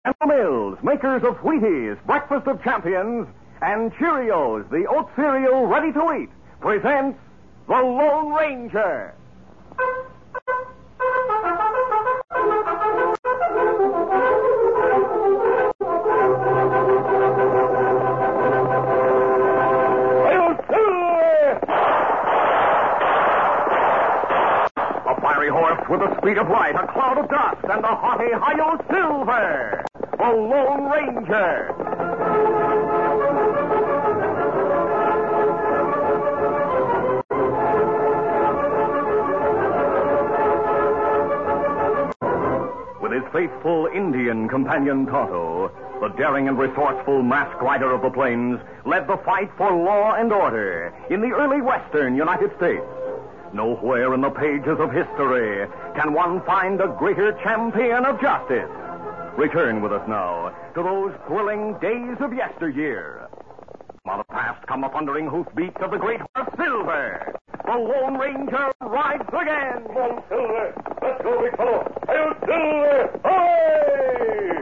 General Mills, makers of Wheaties, Breakfast of Champions, and Cheerios, the oat cereal ready to eat, presents The Lone Ranger. A fiery horse with the speed of light, a cloud of dust, and a haughty Hi-Yo Silver, The Lone Ranger. With his faithful Indian companion Tonto, the daring and resourceful masked rider of the plains led the fight for law and order in the early western United States. Nowhere in the pages of history can one find a greater champion of justice. Return with us now to those thrilling days of yesteryear. From the past come the thundering hoofbeats of the great horse Silver. The Lone Ranger rides again. Come on, Silver. Let's go, big fellow. Hail, Silver! Away!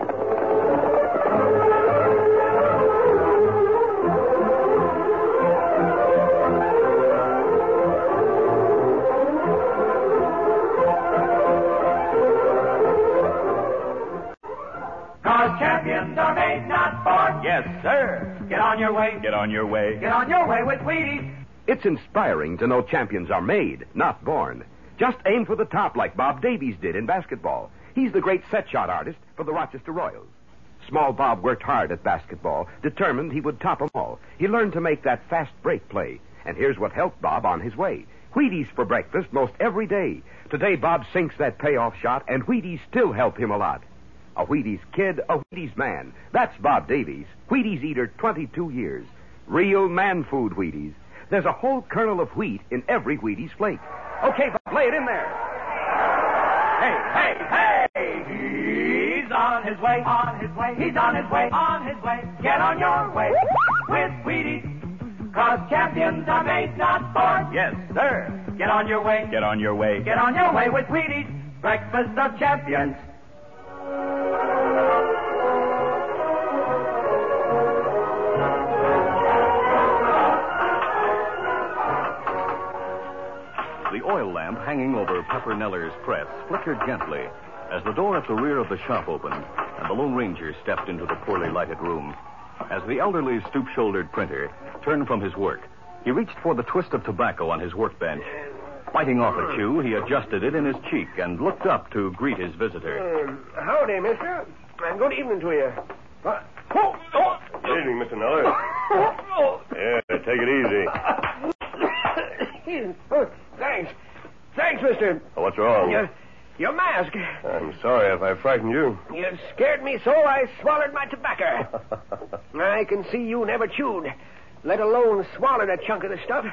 Cause champions are made, not born. Yes, sir. Get on your way. Get on your way. Get on your way with Wheaties. It's inspiring to know champions are made, not born. Just aim for the top like Bob Davies did in basketball. He's the great set shot artist for the Rochester Royals. Small Bob worked hard at basketball, determined he would top them all. He learned to make that fast break play. And here's what helped Bob on his way. Wheaties for breakfast most every day. Today, Bob sinks that payoff shot, and Wheaties still help him a lot. A Wheaties kid, a Wheaties man. That's Bob Davies, Wheaties eater 22 years. Real man food Wheaties. There's a whole kernel of wheat in every Wheaties flake. Okay, Bob, lay it in there. Hey! He's on his way, on his way. He's on his way, on his way. Get on your way with Wheaties. Cause champions are made, not born. Yes, sir. Get on your way. Get on your way. Get on your way with Wheaties. Breakfast of champions. The oil lamp hanging over Pepper Neller's press flickered gently as the door at the rear of the shop opened and the Lone Ranger stepped into the poorly lighted room. As the elderly, stoop-shouldered printer turned from his work, he reached for the twist of tobacco on his workbench. Biting off a chew, he adjusted it in his cheek and looked up to greet his visitor. Howdy, mister. And good evening to you. Good evening, Mr. Neller. Yeah, take it easy. Oh, thanks. Thanks, mister. What's wrong? Your mask. I'm sorry if I frightened you. You scared me so I swallowed my tobacco. I can see you never chewed, let alone swallowed a chunk of the stuff.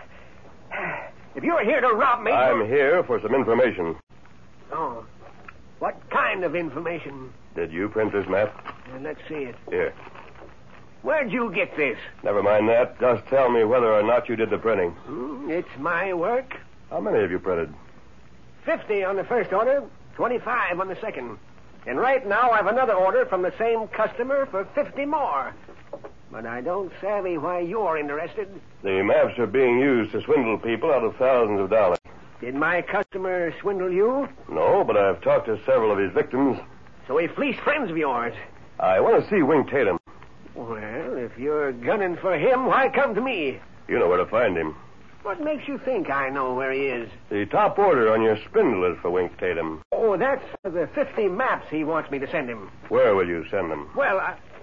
If you're here to rob me... I'm here for some information. Oh. What kind of information? Did you print this map? Let's see it. Here. Where'd you get this? Never mind that. Just tell me whether or not you did the printing. It's my work. How many have you printed? 50 on the first order, 25 on the second. And right now I've another order from the same customer for 50 more. But I don't savvy why you're interested. The maps are being used to swindle people out of thousands of dollars. Did my customer swindle you? No, but I've talked to several of his victims. So he fleeced friends of yours. I want to see Wink Tatum. Well, if you're gunning for him, why come to me? You know where to find him. What makes you think I know where he is? The top order on your spindle is for Wink Tatum. Oh, that's for the 50 maps he wants me to send him. Where will you send them? Well,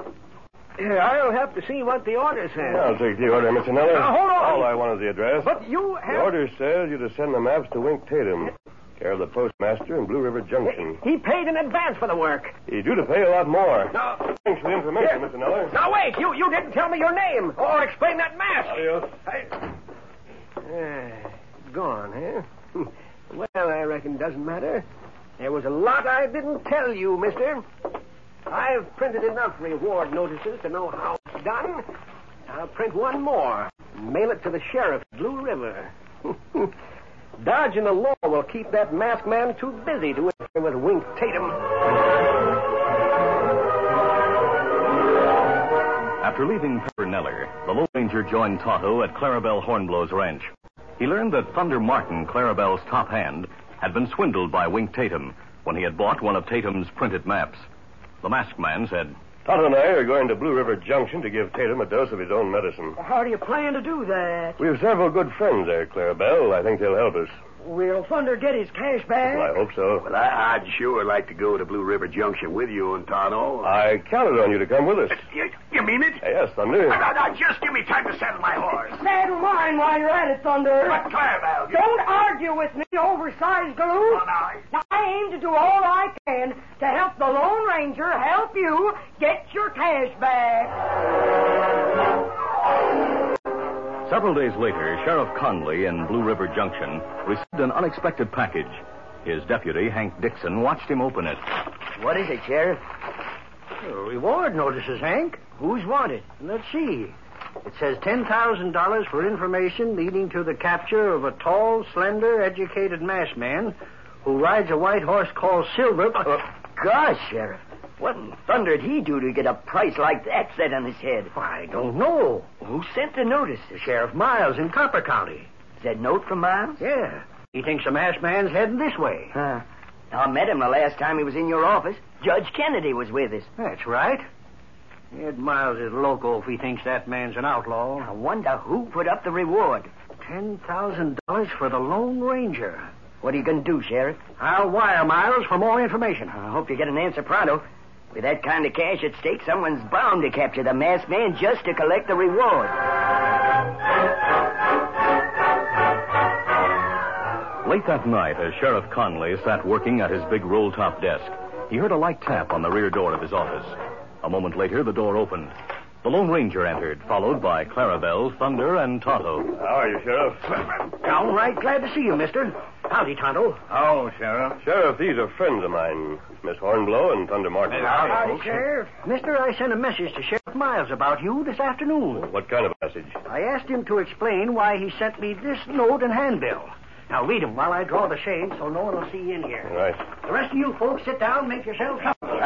I'll have to see what the order says. I'll take the order, Mr. Neller. Now, hold on. All I want is the address. But you have... The order says you're to send the maps to Wink Tatum, care of the postmaster in Blue River Junction. He paid in advance for the work. He's due to pay a lot more. No. Thanks for the information, Mr. Neller. Now, wait. You didn't tell me your name or explain that mask. Adios. Gone, eh? Well, I reckon it doesn't matter. There was a lot I didn't tell you, mister. I've printed enough reward notices to know how it's done. I'll print one more and mail it to the sheriff at Blue River. Dodging the law will keep that masked man too busy to interfere with Wink Tatum. After leaving Pepperneller, the Lone Ranger joined Tonto at Clarabelle Hornblow's ranch. He learned that Thunder Martin, Clarabelle's top hand, had been swindled by Wink Tatum when he had bought one of Tatum's printed maps. The masked man said, Tonto and I are going to Blue River Junction to give Tatum a dose of his own medicine. How do you plan to do that? We have several good friends there, Clarabelle. I think they'll help us. Will Thunder get his cash back? Well, I hope so. Well, I'd sure like to go to Blue River Junction with you and Tonto. I counted on you to come with us. You mean it? Yes, Thunder. Now, just give me time to saddle my horse. Saddle mine while you're at it, Thunder. But Clarabelle, Don't argue with me, oversized glue. Well, Now, I aim to do all I can to help the Lone Ranger help you get your cash back. Several days later, Sheriff Conley in Blue River Junction received an unexpected package. His deputy, Hank Dixon, watched him open it. What is it, Sheriff? Reward notices, Hank. Who's wanted? Let's see. It says $10,000 for information leading to the capture of a tall, slender, educated masked man who rides a white horse called Silver. Gosh, Sheriff. What in thunder did he do to get a price like that set on his head? I don't know. Who sent the notice? Sheriff Miles in Copper County. Is that note from Miles? Yeah. He thinks the masked man's heading this way. Now, I met him the last time he was in your office. Judge Kennedy was with us. That's right. Ed Miles is loco if he thinks that man's an outlaw. I wonder who put up the reward. $10,000 for the Lone Ranger. What are you going to do, Sheriff? I'll wire Miles for more information. I hope you get an answer pronto. With that kind of cash at stake, someone's bound to capture the masked man just to collect the reward. Late that night, as Sheriff Conley sat working at his big roll-top desk, he heard a light tap on the rear door of his office. A moment later, the door opened. The Lone Ranger entered, followed by Clarabelle, Thunder, and Tonto. How are you, Sheriff? Downright glad to see you, mister. Howdy, Tonto. Oh, Sheriff. Sheriff, these are friends of mine, Miss Hornblow and Thunder Martin. Howdy, Sheriff. Mister, I sent a message to Sheriff Miles about you this afternoon. What kind of message? I asked him to explain why he sent me this note and handbill. Now, read him while I draw the shade so no one will see you in here. All right. The rest of you folks sit down, make yourselves comfortable.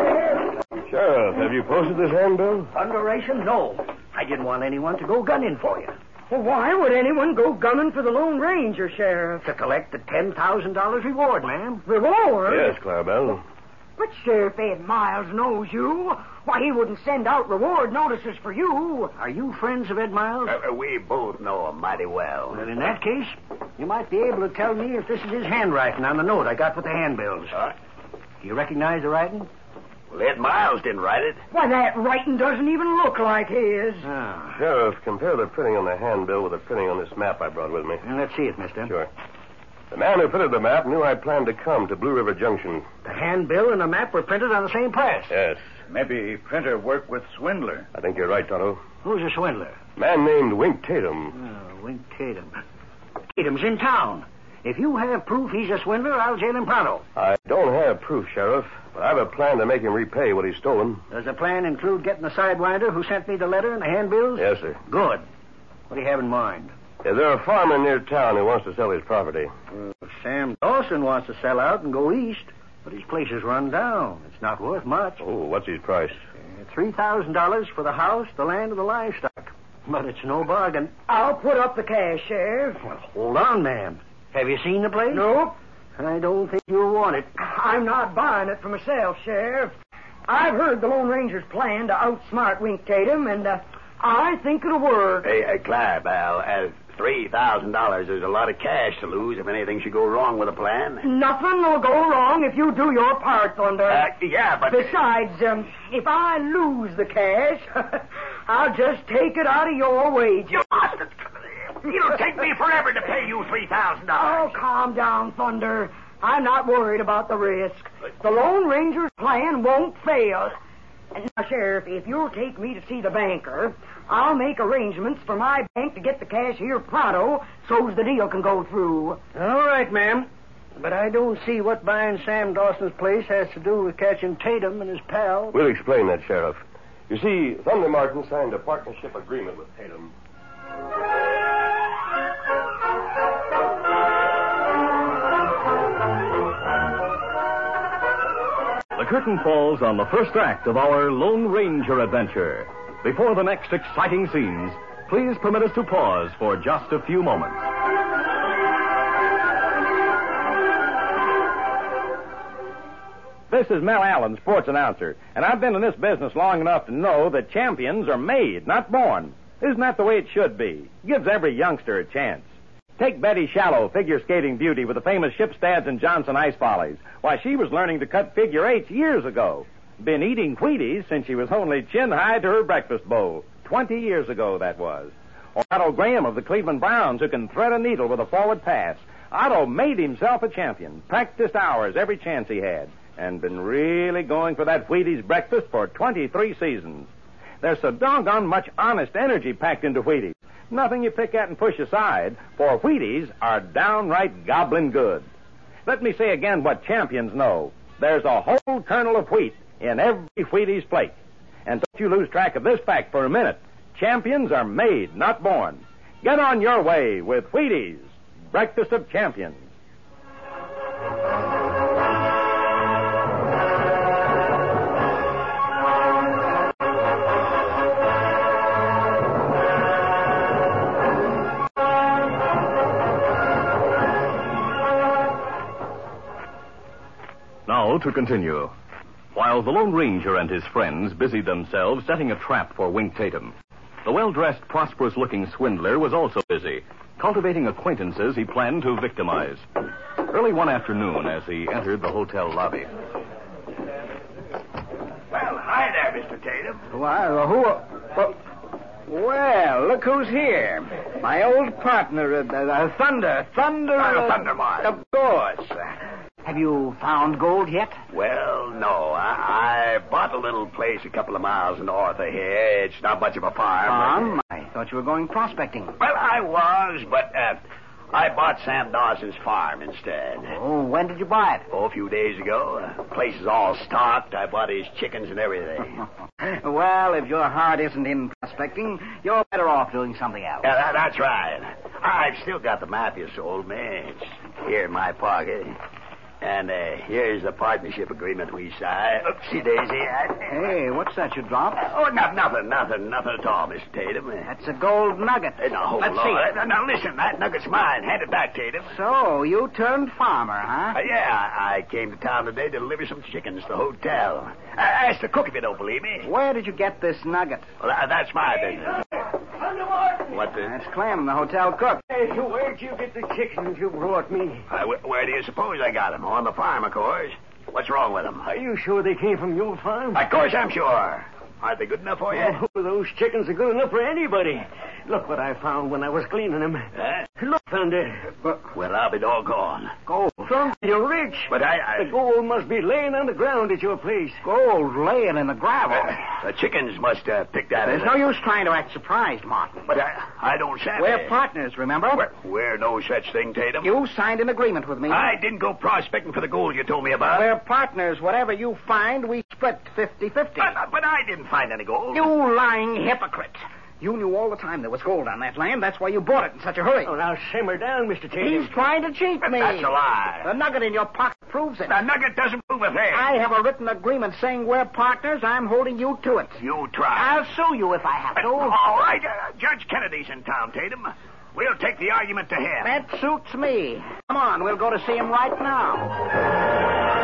Sheriff, have you posted this handbill? Thunderation? No. I didn't want anyone to go gunning for you. Well, why would anyone go gunning for the Lone Ranger, Sheriff? To collect the $10,000 reward, ma'am. Reward? Yes, Clarabelle. But Sheriff Ed Miles knows you. Why, he wouldn't send out reward notices for you. Are you friends of Ed Miles? We both know him mighty well. Well, in that case, you might be able to tell me if this is his handwriting on the note I got with the handbills. Do you recognize the writing? Well, Ed Miles didn't write it. Why, that writing doesn't even look like his. Sheriff, compare the printing on the handbill with the printing on this map I brought with me. Let's see it, mister. Sure. The man who printed the map knew I planned to come to Blue River Junction. The handbill and the map were printed on the same press. Yes. Maybe printer worked with swindler. I think you're right, Tonto. Who's a swindler? Man named Wink Tatum. Oh, Wink Tatum. Tatum's in town. If you have proof he's a swindler, I'll jail him pronto. I don't have proof, Sheriff, but I have a plan to make him repay what he's stolen. Does the plan include getting the sidewinder who sent me the letter and the handbills? Yes, sir. Good. What do you have in mind? There's a farmer near town who wants to sell his property. Sam Dawson wants to sell out and go east, but his place is run down. It's not worth much. Oh, what's his price? $3,000 for the house, the land, and the livestock. But it's no bargain. I'll put up the cash, Sheriff. Well, hold on, ma'am. Have you seen the place? Nope. I don't think you'll want it. I'm not buying it for myself, Sheriff. I've heard the Lone Ranger's plan to outsmart Wink Tatum, and I think it'll work. Hey, Clarabelle, $3,000 is a lot of cash to lose if anything should go wrong with the plan. Nothing will go wrong if you do your part, Thunder. Yeah, but... Besides, if I lose the cash, I'll just take it out of your wages. It'll take me forever to pay you $3,000. Oh, calm down, Thunder. I'm not worried about the risk. The Lone Ranger's plan won't fail. And now, Sheriff, if you'll take me to see the banker, I'll make arrangements for my bank to get the cash here pronto so's the deal can go through. All right, ma'am. But I don't see what buying Sam Dawson's place has to do with catching Tatum and his pal. We'll explain that, Sheriff. You see, Thunder Martin signed a partnership agreement with Tatum. The curtain falls on the first act of our Lone Ranger adventure. Before the next exciting scenes, please permit us to pause for just a few moments. This is Mel Allen, sports announcer, and I've been in this business long enough to know that champions are made, not born. Isn't that the way it should be? Gives every youngster a chance. Take Betty Shallow, figure skating beauty with the famous Shipstads and Johnson Ice Volleys. Why, she was learning to cut figure eights years ago. Been eating Wheaties since she was only chin-high to her breakfast bowl. 20 years ago, that was. Or Otto Graham of the Cleveland Browns, who can thread a needle with a forward pass. Otto made himself a champion, practiced hours every chance he had, and been really going for that Wheaties breakfast for 23 seasons. There's so doggone much honest energy packed into Wheaties. Nothing you pick at and push aside, for Wheaties are downright goblin good. Let me say again what champions know. There's a whole kernel of wheat in every Wheaties plate. And don't you lose track of this fact for a minute. Champions are made, not born. Get on your way with Wheaties, breakfast of champions. Now to continue. While the Lone Ranger and his friends busied themselves setting a trap for Wink Tatum, the well-dressed, prosperous-looking swindler was also busy, cultivating acquaintances he planned to victimize. Early one afternoon, as he entered the hotel lobby. Well, hi there, Mr. Tatum. Well, look who's here. My old partner, Thunder. Thundermart. Of course. Have you found gold yet? Well, no. I bought a little place a couple of miles north of here. It's not much of a farm. I thought you were going prospecting. Well, I was, but I bought Sam Dawson's farm instead. Oh, when did you buy it? Oh, a few days ago. The place is all stocked. I bought his chickens and everything. Well, if your heart isn't in prospecting, you're better off doing something else. Yeah, that's right. I've still got the map you sold me. It's here in my pocket. And here's the partnership agreement we signed. Oopsie daisy. Hey, what's that you dropped? Oh, nothing at all, Mr. Tatum. That's a gold nugget. Now, hold Let's on. see it. Now, listen, that nugget's mine. Hand it back, Tatum. So, you turned farmer, huh? Yeah, I came to town today to deliver some chickens to the hotel. Ask the cook if you don't believe me. Where did you get this nugget? Well, that's my business. What the... That's Clem, the hotel cook. Hey, where'd you get the chickens you brought me? Where do you suppose I got them? On the farm, of course. What's wrong with them? Are you sure they came from your farm? Of course I'm sure. Aren't they good enough for you? Oh, those chickens are good enough for anybody. Look what I found when I was cleaning them. Huh? Look, Thunder. Well, I'll be doggone. Gold. Thunder, you're rich. But The gold must be laying on the ground at your place. Gold laying in the gravel. The chickens must pick that There's up. no use trying to act surprised, Martin. But I don't savvy. We're partners, remember? We're no such thing, Tatum. You signed an agreement with me. I didn't go prospecting for the gold you told me about. We're partners. Whatever you find, we split 50-50. But I didn't find any gold. You lying hypocrite. You knew all the time there was gold on that land. That's why you bought it in such a hurry. Oh, now simmer down, Mr. Tatum. He's trying to cheat me. That's a lie. The nugget in your pocket proves it. The nugget doesn't prove a thing. I have a written agreement saying we're partners. I'm holding you to it. You try. I'll sue you if I have to. All right. Judge Kennedy's in town, Tatum. We'll take the argument to him. That suits me. Come on, we'll go to see him right now.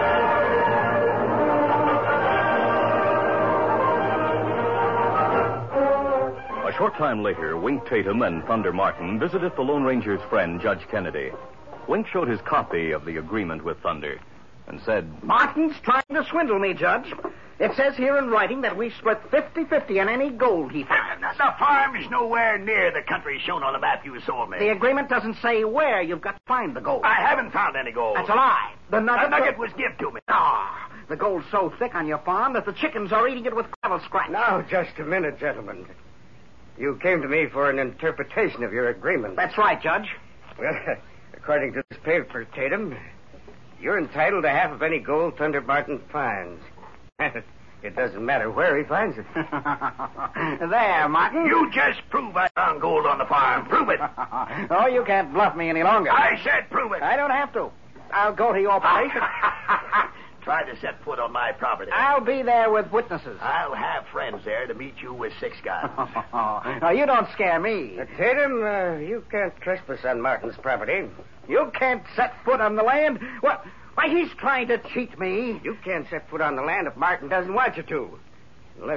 A short time later, Wink Tatum and Thunder Martin visited the Lone Ranger's friend, Judge Kennedy. Wink showed his copy of the agreement with Thunder and said, Martin's trying to swindle me, Judge. It says here in writing that we split 50-50 on any gold he finds. The farm is nowhere near the country shown on the map you sold me. The agreement doesn't say where you've got to find the gold. I haven't found any gold. That's a lie. The nugget was given to me. Ah, the gold's so thick on your farm that the chickens are eating it with gravel scratch. Now, just a minute, gentlemen. You came to me for an interpretation of your agreement. That's right, Judge. Well, according to this paper, Tatum, you're entitled to half of any gold Thunder Martin finds. It doesn't matter where he finds it. There, Martin. You just prove I found gold on the farm. Prove it. Oh, you can't bluff me any longer. I said prove it. I don't have to. I'll go to your place. try to set foot on my property. I'll be there with witnesses. I'll have friends there to meet you with 6 guns. No, you don't scare me. Tatum, you can't trespass on Martin's property. You can't set foot on the land. What? Why, he's trying to cheat me. You can't set foot on the land if Martin doesn't want you to. Unless,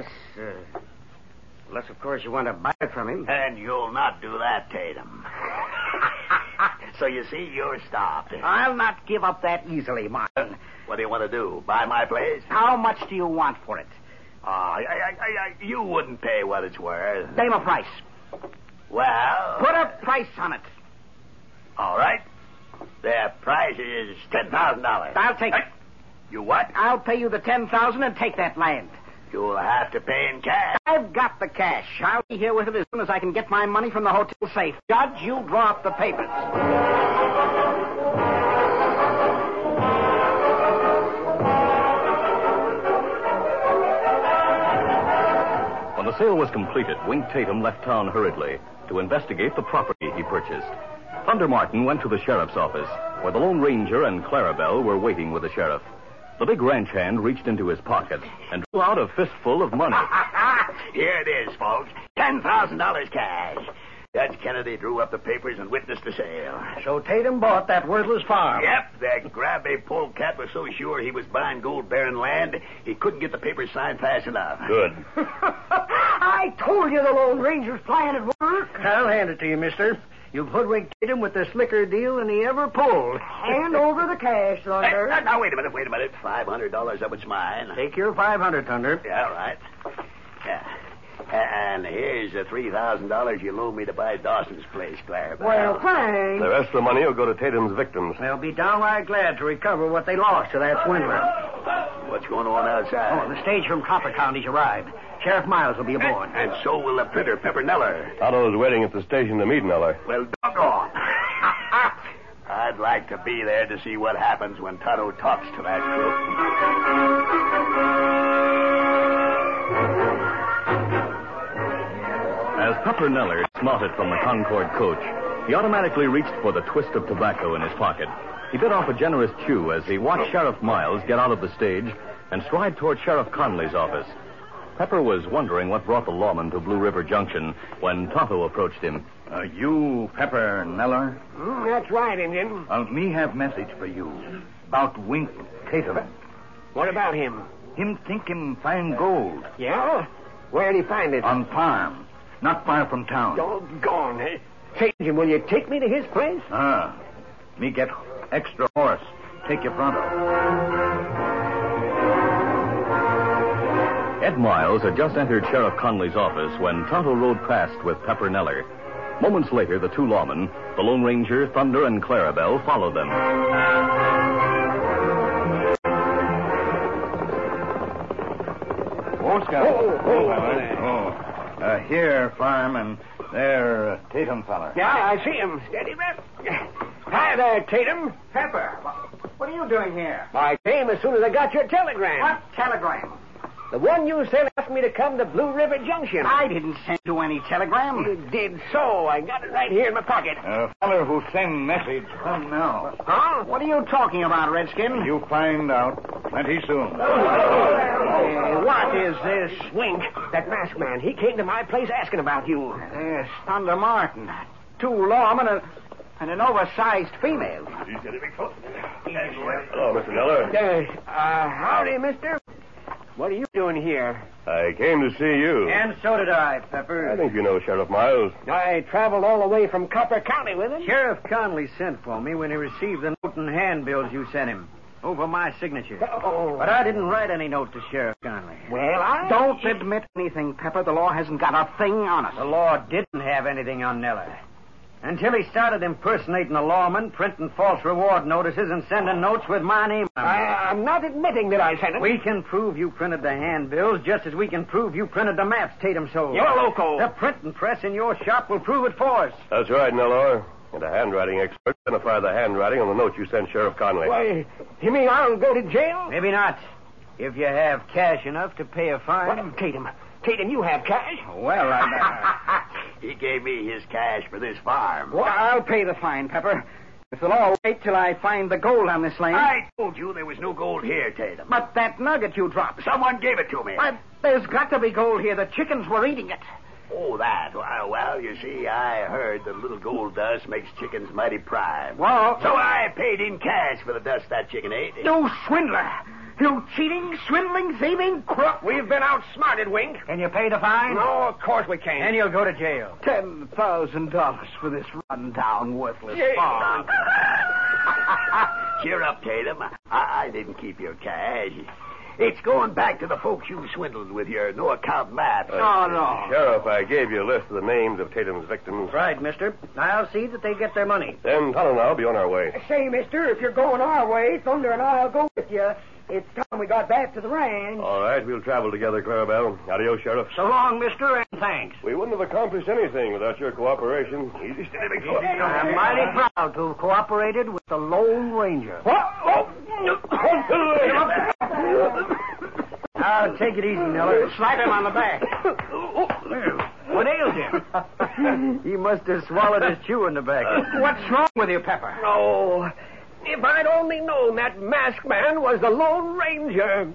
of course, you want to buy it from him. And you'll not do that, Tatum. So you see, you're stopped. I'll not give up that easily, Martin. What do you want to do? Buy my place? How much do you want for it? You wouldn't pay what it's worth. Name a price. Well... Put a price on it. All right. The price is $10,000. I'll take it. You what? I'll pay you the $10,000 and take that land. You'll have to pay in cash. I've got the cash. I'll be here with it as soon as I can get my money from the hotel safe. Judge, you draw up the papers. When the sale was completed, Wink Tatum left town hurriedly to investigate the property he purchased. Thunder Martin went to the sheriff's office, where the Lone Ranger and Clarabelle were waiting with the sheriff. The big ranch hand reached into his pocket and drew out a fistful of money. Here it is, folks. $10,000 cash. Judge Kennedy drew up the papers and witnessed the sale. So Tatum bought that worthless farm. Yep, that grabby polecat was so sure he was buying gold-bearing land, he couldn't get the papers signed fast enough. Good. I told you the Lone Ranger's plan would work. I'll hand it to you, mister. You hoodwinked Tatum with the slicker deal than he ever pulled. Hand over the cash, Thunder. Now, wait a minute. $500 of it's mine. Take your $500, Thunder. Yeah, all right. Yeah. And here's the $3,000 you loaned me to buy Dawson's place, Clarabelle. Well, thanks. The rest of the money will go to Tatum's victims. They'll be downright glad to recover what they lost to that swindler. What's going on outside? Oh, the stage from Copper County's arrived. Sheriff Miles will be aboard. And so will the printer, Pepper Neller. Otto's waiting at the station to meet Neller. Well, doggone. I'd like to be there to see what happens when Toto talks to that crook. As Pepper Neller snorted from the Concord coach, he automatically reached for the twist of tobacco in his pocket. He bit off a generous chew as he watched Sheriff Miles get out of the stage and stride toward Sheriff Conley's office. Pepper was wondering what brought the lawman to Blue River Junction when Tonto approached him. You, Pepper Neller? That's right, Indian. Me have message for you about Wink Tatum. What about him? Him think him find gold. Yeah? Where'd he find it? On farm. Not far from town. Doggone, eh? Say, will you take me to his place? Me get extra horse. Take you pronto. Ed Miles had just entered Sheriff Conley's office when Tonto rode past with Pepper Neller. Moments later, the two lawmen, the Lone Ranger, Thunder, and Clarabelle, followed them. Here, farm, and there, Tatum feller. Yeah, I see him. Steady, Rep. Hi there, Tatum. Pepper, what are you doing here? I came as soon as I got your telegram. What telegram? The one you sent asked me to come to Blue River Junction. I didn't send you any telegram. You did so. I got it right here in my pocket. Feller who send message come now. Huh? What are you talking about, Redskin? You find out plenty soon. What is this Wink? That masked man. He came to my place asking about you. There's Thunder Martin. Two lawmen and an oversized female. Hello, Mr. Neller. Howdy, mister. What are you doing here? I came to see you. And so did I, Pepper. I think you know Sheriff Miles. I traveled all the way from Copper County with him. Sheriff Conley sent for me when he received the note and handbills you sent him. Over my signature. Oh. But I didn't write any note to Sheriff Conley. Well, Don't admit anything, Pepper. The law hasn't got a thing on us. The law didn't have anything on Neller. Until he started impersonating a lawman, printing false reward notices, and sending notes with my name on them. I'm not admitting that I sent it. We can prove you printed the handbills just as we can prove you printed the maps Tatum sold. You're loco. The printing press in your shop will prove it for us. That's right, Neller. And a handwriting expert identified the handwriting on the note you sent Sheriff Conley. Why, you mean I'll go to jail? Maybe not. If you have cash enough to pay a fine. What? Tatum, you have cash? Well, He gave me his cash for this farm. Well, I'll pay the fine, Pepper. If they'll all wait till I find the gold on this lane. I told you there was no gold here, Tatum. But that nugget you dropped. Someone gave it to me. But there's got to be gold here. The chickens were eating it. Oh, that. Well, you see, I heard that little gold dust makes chickens mighty prime. Well, So I paid in cash for the dust that chicken ate. you swindler. You cheating, swindling, thieving crook. We've been outsmarted, Wink. Can you pay the fine? No, of course we can't. Then you'll go to jail. $10,000 for this run-down, worthless farm. Cheer up, Tatum. I didn't keep your cash. It's going back to the folks you swindled with your no-account maps. no. Sheriff, I gave you a list of the names of Tatum's victims. Right, mister. I'll see that they get their money. Then Tonto and I'll be on our way. Say, mister, if you're going our way, Thunder and I'll go with you. It's time we got back to the ranch. All right, we'll travel together, Clarabelle. Adios, Sheriff. So long, mister, and thanks. We wouldn't have accomplished anything without your cooperation. Easy, steady, big foot. I'm mighty proud to have cooperated with the Lone Ranger. Now, take it easy, Miller. Slap him on the back. What ails him? He must have swallowed his chewing tobacco. What's wrong with you, Pepper? Oh, if I'd only known that masked man was the Lone Ranger.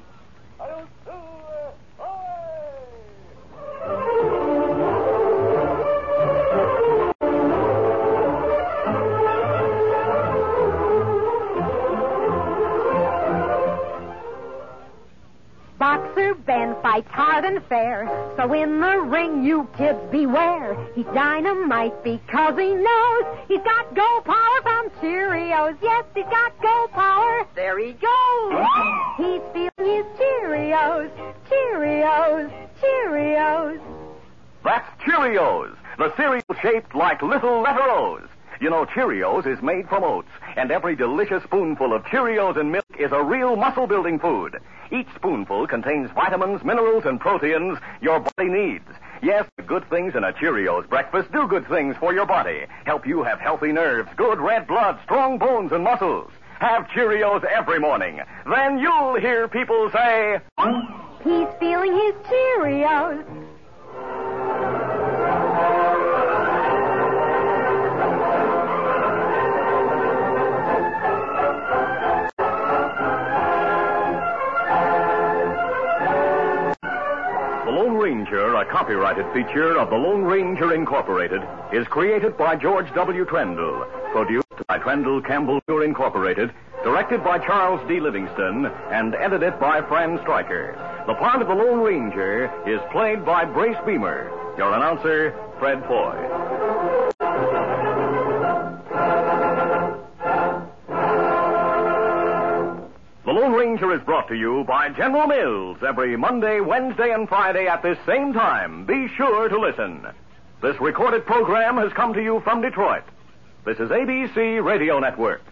Boxer Ben fights hard and fair, so in the ring you kids beware. He's dynamite because he knows he's got go power from Cheerios. Yes, he's got go power. There he goes. He's feeling his Cheerios, Cheerios, Cheerios. That's Cheerios, the cereal shaped like little letter O's. You know, Cheerios is made from oats, and every delicious spoonful of Cheerios and milk is a real muscle-building food. Each spoonful contains vitamins, minerals, and proteins your body needs. Yes, the good things in a Cheerios breakfast do good things for your body. Help you have healthy nerves, good red blood, strong bones, and muscles. Have Cheerios every morning. Then you'll hear people say, He's feeling his Cheerios. The Lone Ranger, a copyrighted feature of the Lone Ranger Incorporated, is created by George W. Trendle, produced by Trendle Campbell Tour Incorporated, directed by Charles D. Livingston, and edited by Fran Stryker. The part of the Lone Ranger is played by Brace Beamer. Your announcer, Fred Foy. The Lone Ranger is brought to you by General Mills every Monday, Wednesday, and Friday at this same time. Be sure to listen. This recorded program has come to you from Detroit. This is ABC Radio Network.